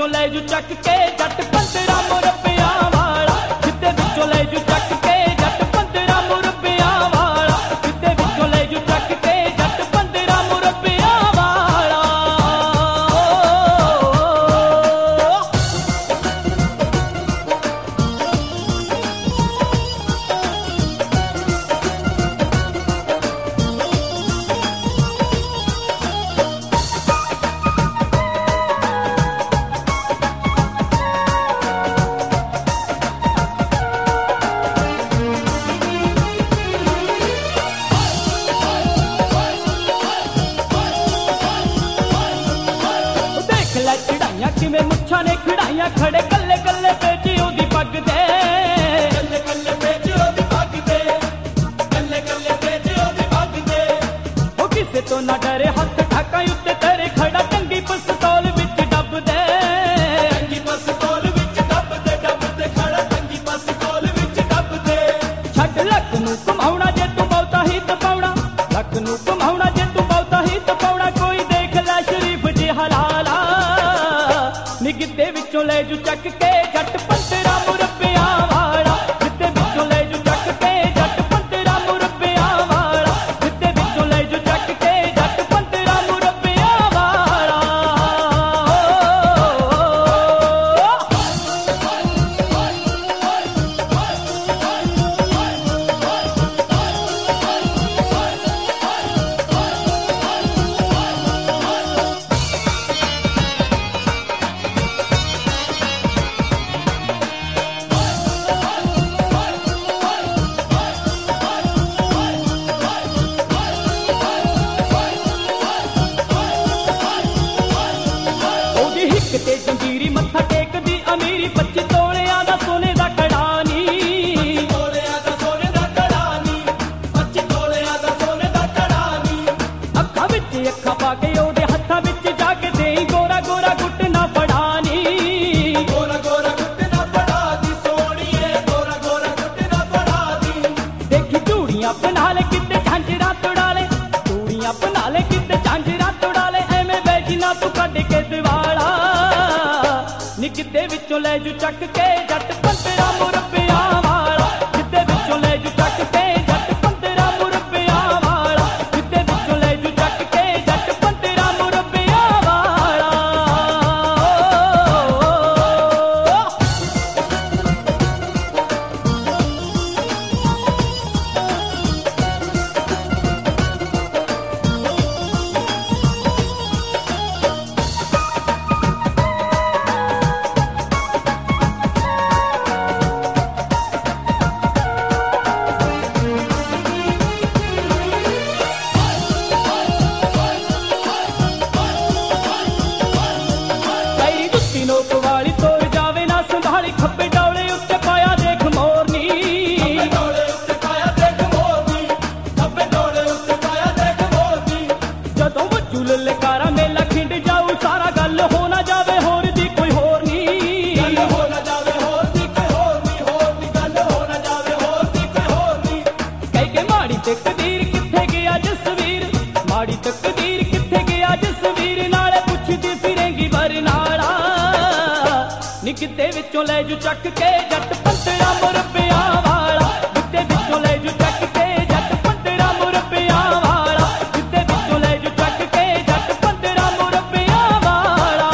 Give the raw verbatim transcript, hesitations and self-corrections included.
ਵਿੱਚੋਂ ਲੈ ਜੂ ਚੱਕ ਕੇ ਜੱਟ ਪੰਦਰਾਂ ਮੁਰੱਬਿਆਂ ਵਾਲਾ, ਸਿੱਧੇ ਵਿੱਚੋਂ ਲੈ ਜੂ ਚੱਕ ਕੇ ਜੱਟ ਪੰਦਰਾਂ ਮੁਰੱਬਿਆਂ ਵਾਲਾ, ਸਿੱਧੇ ਵਿੱਚੋਂ ਲੈ ਜੂ ਚੱਕ ਕੇ ਜੱਟ ਪੰਦਰਾਂ ਮੁਰੱਬਿਆਂ ਵਾਲਾ। ਚੜਾਈਆਂ ਕਿਵੇਂ ਮੁੱਛਾਂ ਨੇ ਖੜਾਈਆਂ, ਖੜੇ ਕੱਲੇ ਕੱਲੇ ਵੇਚ ਉਹਦੀ ਪੱਗ ਦੇ, ਕੱਲੇ ਕੱਲੇ ਵੇਚ ਉਹਦੀ ਪੱਗ ਦੇ, ਕੱਲੇ ਕੱਲੇ ਵੇਚ ਉਹਦੀ ਪੱਗ ਦੇ। ਉਹ ਕਿਸੇ ਤੋਂ ਨਾ ਡਰੇ, ਹੱਥ ਠਾਕਾਂ ਉੱਤੇ ਤੇਰੇ ਖੜਾ, ਟੰਗੀ ਪਿਸਤੌਲ ਵਿੱਚ ਡੱਬ ਦੇ, ਟੰਗੀ ਪਿਸਤੌਲ ਵਿੱਚ ਡੱਬ ਦੇ, ਡੱਬ ਤੇ ਖੜਾ ਟੰਗੀ ਪਿਸਤੌਲ ਵਿੱਚ ਡੱਬ ਦੇ। ਛੱਡ ਲੱਕ ਨੂੰ ਘੁਮਾਉਣਾ ਜੇ ਤੂੰ ਬਹੁਤਾ ਹੀ ਤਪਾਉਣਾ, ਲੱਕ ਨੂੰ ਘੁਮਾਉਣਾ ਜੇ ਤੂੰ ਬਹੁਤਾ ਹੀ ਤਪਾਉਣਾ, ਕੋਈ ਦੇਖ ਲੈ ਸ਼ਰੀਫ ਜਿਹਾ ਲਾਲਾ। ਗਿੱਧੇ ਵਿੱਚੋਂ ਲੈ ਜੂ ਚੱਕ ਕੇ ਜੱਟ ਪੰਦਰਾਂ ਮੁਰੱਬਿਆਂ ਵਾਲਾ, ਗਿੱਧੇ ਵਿੱਚੋਂ ਲੈ ਜੂ ਚੱਕ ਕੇ ਜੱਟ ਪੰਦਰਾਂ ਮੁਰੱਬਿਆਂ ਵਾਲਾ, ਗਿੱਧੇ ਵਿੱਚੋਂ ਲੈ ਜੂ ਚੱਕ ਕੇ ਜੱਟ ਪੰਦਰਾਂ ਮੁਰੱਬਿਆਂ ਵਾਲਾ। ਤੇ ਜੰਜੀਰੀ ਮੱਥਾ ਟੇਕਦੀ ਅਮੀਰੀ, ਪੱਚੀ ਤੋਲਿਆਂ ਦਾ ਸੋਨੇ ਦਾ ਕੜਾ ਨੀ, ਪੱਚੀ ਤੋਲਿਆਂ ਦਾ ਸੋਨੇ ਦਾ ਕੜਾ ਨੀ, ਪੱਚੀ ਤੋਲਿਆਂ ਦਾ ਸੋਨੇ ਦਾ ਕੜਾ ਨੀ। ਅੱਖਾਂ ਵਿੱਚ ਅੱਖਾਂ ਪਾ ਕੇ ਉਹਦੇ ਹੱਥਾਂ ਵਿੱਚ ਜਾ ਕੇ ਦੇਈ, ਗੋਰਾ ਗੋਰਾ ਗੁੱਟ ਨਾ ਫੜਾ ਨੀ, ਗੋਰਾ ਗੋਰਾ ਗੁੱਟ ਨਾ ਫੜਾ ਦੀ ਸੋਹਣੀਏ, ਗੋਰਾ ਗੋਰਾ ਗੁੱਟ ਨਾ ਫੜਾ ਦੀ। ਦੇਖੀ ਚੂੜੀਆਂ ਬਣਾ ਲੈ ਕਿਤੇ ਝਾਂਜਰਾਂ ਤੁੜਾ ਲੈ, ਚੂੜੀਆਂ ਬਣਾ ਲੈ ਕਿਤੇ ਝਾਂਜਰਾਂ ਤੁੜਾ ਲੈ, ਐਵੇਂ ਬੈਠੀ ਨਾ ਤੂੰ ਕੱਢ ਕੇ ਦਿਵਾਲਾ। ਨੀ ਗਿੱਧੇ ਵਿੱਚੋਂ ਲੈ ਜੂ ਚੱਕ ਕੇ ਜੱਟ ਪੰਦਰਾਂ ਮੁਰੱਬਿਆਂ ਵਾਲਾ, ਗਿੱਧੇ ਵਿੱਚੋਂ ਲੈ ਜੂ ਚੱਕ ਕੇ ਜੱਟ ਪੰਦਰਾਂ ਮੁਰੱਬਿਆਂ ਵਾਲਾ, ਗਿੱਧੇ ਵਿੱਚੋਂ ਲੈ ਜੂ ਚੱਕ ਕੇ ਜੱਟ ਪੰਦਰਾਂ ਮੁਰੱਬਿਆਂ ਵਾਲਾ। ਨੋਕ ਵਾਲੀ ਤੋਰ ਜਾਵੇ ਨਾ ਸੰਭਾਲੀ, ਖੱਬੇ ਡੌਲੇ ਉੱਤੇ ਪਾਇਆ ਦੇਖ ਮੋਰਨੀ, ਖੱਬੇ ਡੌਲੇ ਉੱਤੇ ਪਾਇਆ ਦੇਖ ਮੋਰਨੀ, ਖੱਬੇ ਡੌਲੇ ਉੱਤੇ ਪਾਇਆ ਦੇਖ ਮੋਰਨੀ। ਜਦੋਂ ਵੱਜੂ ਲਲਕਾਰਾ ਮੇਲਾ ਖਿੰਡ ਜਾਊ ਸਾਰਾ, ਗੱਲ ਹੋ ਨਾ ਜਾਵੇ ਹੋਰ ਦੀ ਕੋਈ ਹੋਰ ਨੀ, ਗੱਲ ਹੋ ਨਾ ਜਾਵੇ ਹੋਰ ਦੀ ਕੋਈ ਹੋਰ ਨੀ, ਹੋਰ ਦੀ ਗੱਲ ਹੋ ਨਾ ਜਾਵੇ ਹੋਰ ਦੀ ਕੋਈ ਹੋਰ ਨੀ। ਕਹਿ ਕੇ ਮਾੜੀ ਤਕਦੀਰ ਕਿੱਥੇ ਗਿਆ ਜਸਵੀਰ, ਮਾੜੀ ਤਕਦੀਰ ਕਿੱਥੇ ਗਿਆ ਜਸਵੀਰ, ਨਾਲੇ ਪੁੱਛਦੀ ਫਿਰੇਂਗੀ ਬਰਨਾਲਾ। ਨੀ ਗਿੱਧੇ ਵਿੱਚੋਂ ਲੈ ਜੂ ਚੱਕ ਕੇ ਜੱਟ ਪੰਦਰਾਂ ਮੁਰੱਬਿਆਂ ਵਾਲਾ, ਗਿੱਧੇ ਵਿੱਚੋਂ ਲੈ ਜੂ ਚੱਕ ਕੇ ਜੱਟ ਪੰਦਰਾਂ ਮੁਰੱਬਿਆਂ ਵਾਲਾ, ਗਿੱਧੇ ਵਿੱਚੋਂ ਲੈ ਜੂ ਚੱਕ ਕੇ ਜੱਟ ਪੰਦਰਾਂ ਮੁਰੱਬਿਆਂ ਵਾਲਾ।